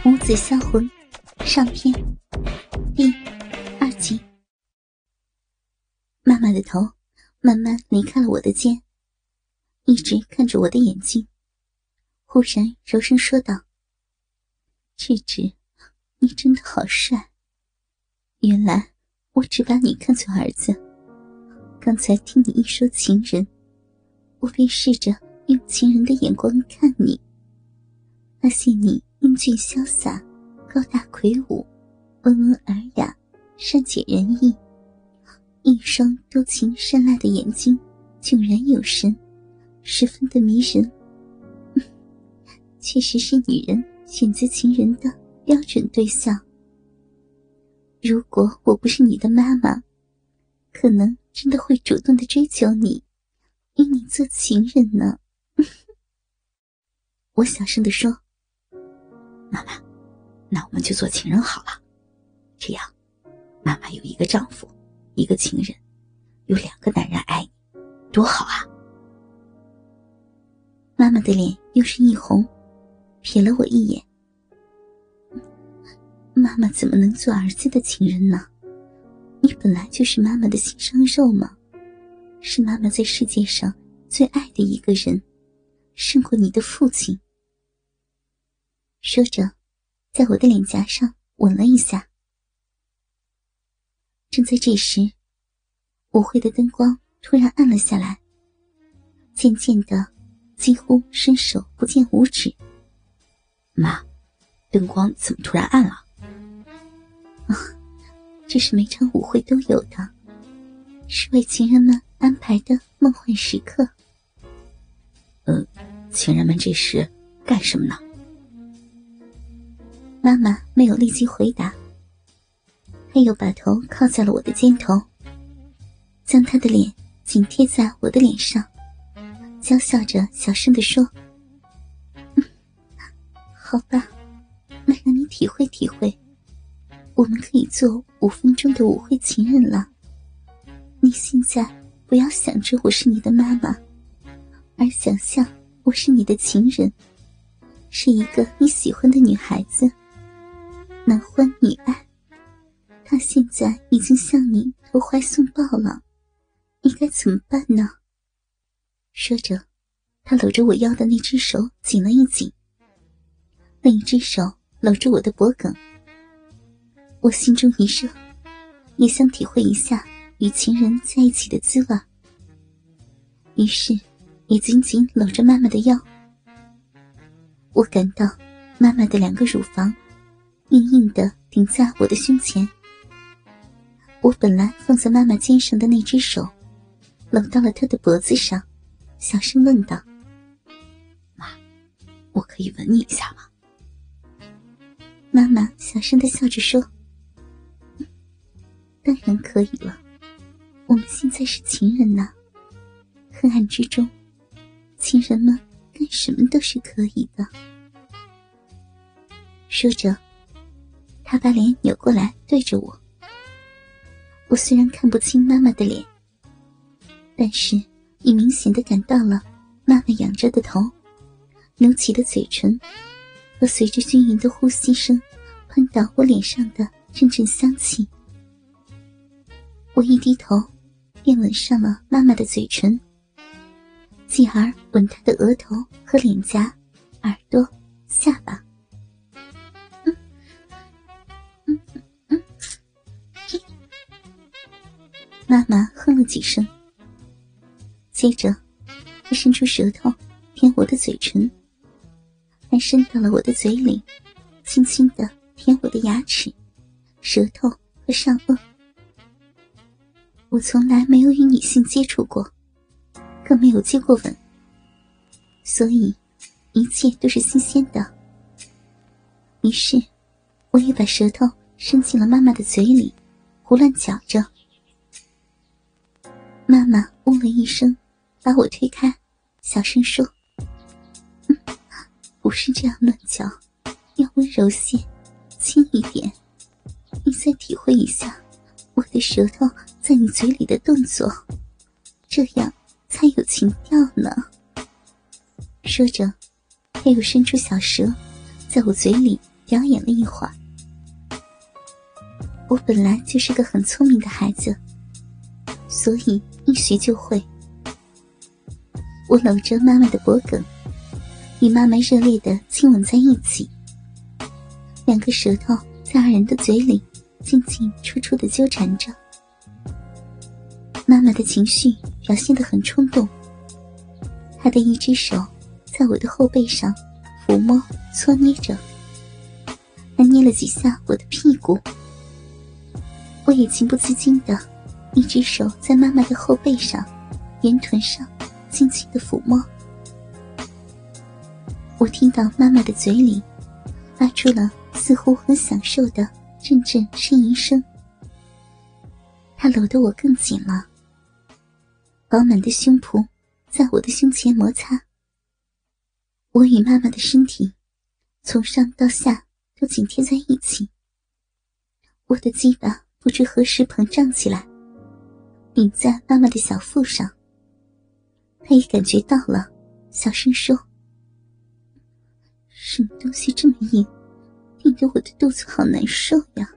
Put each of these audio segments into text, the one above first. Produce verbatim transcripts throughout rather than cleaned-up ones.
无子销魂上篇第二集。妈妈的头慢慢离开了我的肩，一直看着我的眼睛，忽然柔声说道：智智，你真的好帅，原来我只把你看作儿子，刚才听你一说情人，我便试着用情人的眼光看你，发现你英俊潇洒，高大魁梧，温文尔雅，善解人意，一双多情善睐的眼睛炯然有神，十分的迷人。确实是女人选择情人的标准对象。如果我不是你的妈妈，可能真的会主动的追求你，与你做情人呢。我小声地说： 妈妈，那我们就做情人好了，这样妈妈有一个丈夫，一个情人，有两个男人爱你，多好啊。 妈妈的脸又是一红，瞥了我一眼。妈妈怎么能做儿子的情人呢？你本来就是妈妈的心上肉嘛，是妈妈在世界上最爱的一个人，胜过你的父亲。说着，在我的脸颊上吻了一下。正在这时，舞会的灯光突然暗了下来，渐渐的几乎伸手不见五指。 妈，灯光怎么突然暗了？ 啊，这是每场舞会都有的，是为情人们安排的梦幻时刻。 呃，情人们这时干什么呢？ 妈妈没有立即回答，她又把头靠在了我的肩头，将她的脸紧贴在我的脸上，娇笑着小声地说：嗯，好吧，那让你体会体会，我们可以做五分钟的舞会情人了。你现在不要想着我是你的妈妈，而想象我是你的情人，是一个你喜欢的女孩子，男欢女爱，他现在已经向你投怀送抱了，你该怎么办呢？说着，他搂着我腰的那只手紧了一紧，另一只手搂着我的脖颈。我心中一热，也想体会一下与情人在一起的滋味，于是也紧紧搂着妈妈的腰。我感到妈妈的两个乳房硬硬地顶在我的胸前，我本来放在妈妈肩上的那只手搂到了她的脖子上，小声问道： 妈，我可以吻你一下吗？ 妈妈小声地笑着说：当然可以了，我们现在是情人呢，黑暗之中，情人们干什么都是可以的。说着，他把脸扭过来对着我。我虽然看不清妈妈的脸，但是也明显地感到了妈妈仰着的头，扭起的嘴唇和随着均匀的呼吸声喷到我脸上的阵阵香气。我一低头便吻上了妈妈的嘴唇，继而吻她的额头和脸颊、耳朵、下巴。嗯嗯嗯，妈妈哼了几声，接着她伸出舌头舔我的嘴唇，还伸到了我的嘴里，轻轻地舔我的牙齿、舌头和上颚。我从来没有与女性接触过，更没有接过吻，所以一切都是新鲜的。于是我也把舌头伸进了妈妈的嘴里，胡乱搅着。妈妈嗡了一声，把我推开，小声说：嗯，不是这样乱搅，要温柔些，轻一点，你再体会一下我的舌头在你嘴里的动作，这样才有情调呢。说着，他又伸出小舌，在我嘴里表演了一会儿。我本来就是个很聪明的孩子，所以一学就会。我搂着妈妈的脖颈，与妈妈热烈地亲吻在一起，两个舌头在二人的嘴里进进出出地纠缠着。妈妈的情绪表现得很冲动，她的一只手在我的后背上抚摸搓捏着，还捏了几下我的屁股。我也情不自禁地一只手在妈妈的后背上圆臀上轻轻地抚摸。我听到妈妈的嘴里发出了似乎很享受的阵阵呻吟声，她搂得我更紧了，饱满的胸脯在我的胸前摩擦。我与妈妈的身体从上到下都紧贴在一起，我的鸡巴不知何时膨胀起来，顶在妈妈的小腹上。她也感觉到了，小声说：什么东西这么硬，顶得我的肚子好难受呀。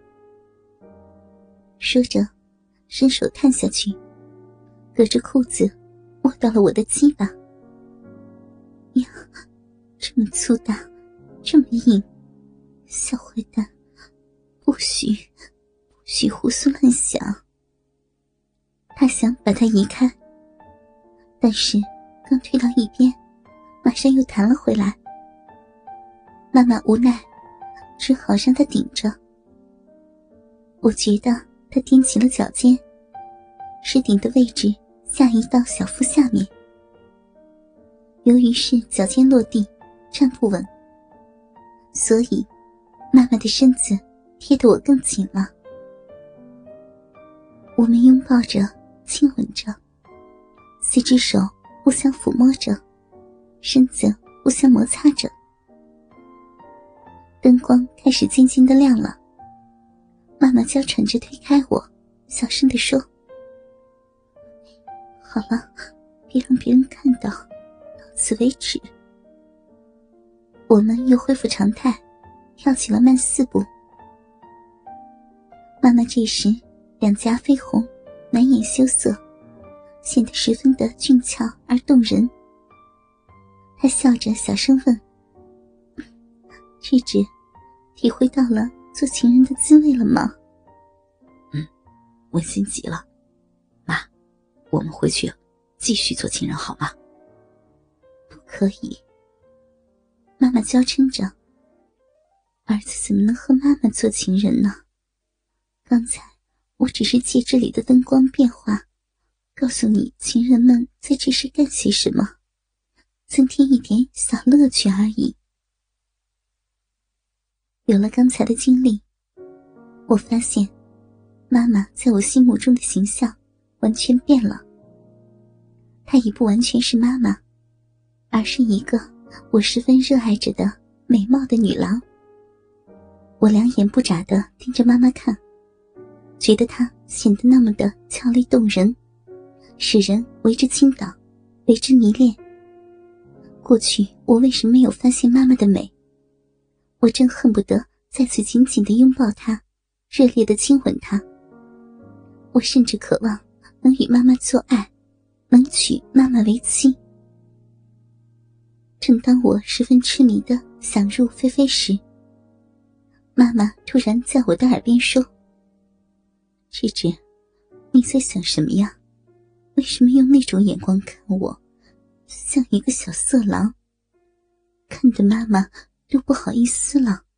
说着伸手探下去，隔着裤子摸到了我的鸡巴。呀，这么粗大，这么硬，小坏蛋，不许不许胡思乱想。他想把它移开，但是刚推到一边，马上又弹了回来。妈妈无奈，只好让他顶着。我觉得他踮起了脚尖，使顶的位置下移到小腹下面。由于是脚尖落地站不稳，所以妈妈的身子贴得我更紧了。我们拥抱着亲吻着，四只手互相抚摸着，身子互相摩擦着。灯光开始渐渐地亮了，妈妈娇喘着推开我，小声地说：好了，别让别人看到，到此为止。我们又恢复常态，跳起了慢四步。妈妈这时两颊绯红，满眼羞涩，显得十分的俊俏而动人。她笑着小声问：芝芝，体会到了做情人的滋味了吗？ 嗯，温馨极了。妈，我们回去继续做情人好吗？ 不可以。妈妈娇嗔着，儿子怎么能和妈妈做情人呢？刚才我只是借这里的灯光变化，告诉你情人们在这时干些什么，增添一点小乐趣而已。有了刚才的经历，我发现妈妈在我心目中的形象完全变了。她已不完全是妈妈，而是一个我十分热爱着的美貌的女郎。我两眼不眨地盯着妈妈看，觉得她显得那么的俏丽动人，使人为之倾倒，为之迷恋。过去我为什么没有发现妈妈的美？我真恨不得再次紧紧地拥抱她，热烈地亲吻她。我甚至渴望能与妈妈做爱，能娶妈妈为妻。正当我十分痴迷地想入非非时，妈妈突然在我的耳边说：芝芝，你在想什么呀？为什么用那种眼光看我，像一个小色狼？看得妈妈都不好意思了。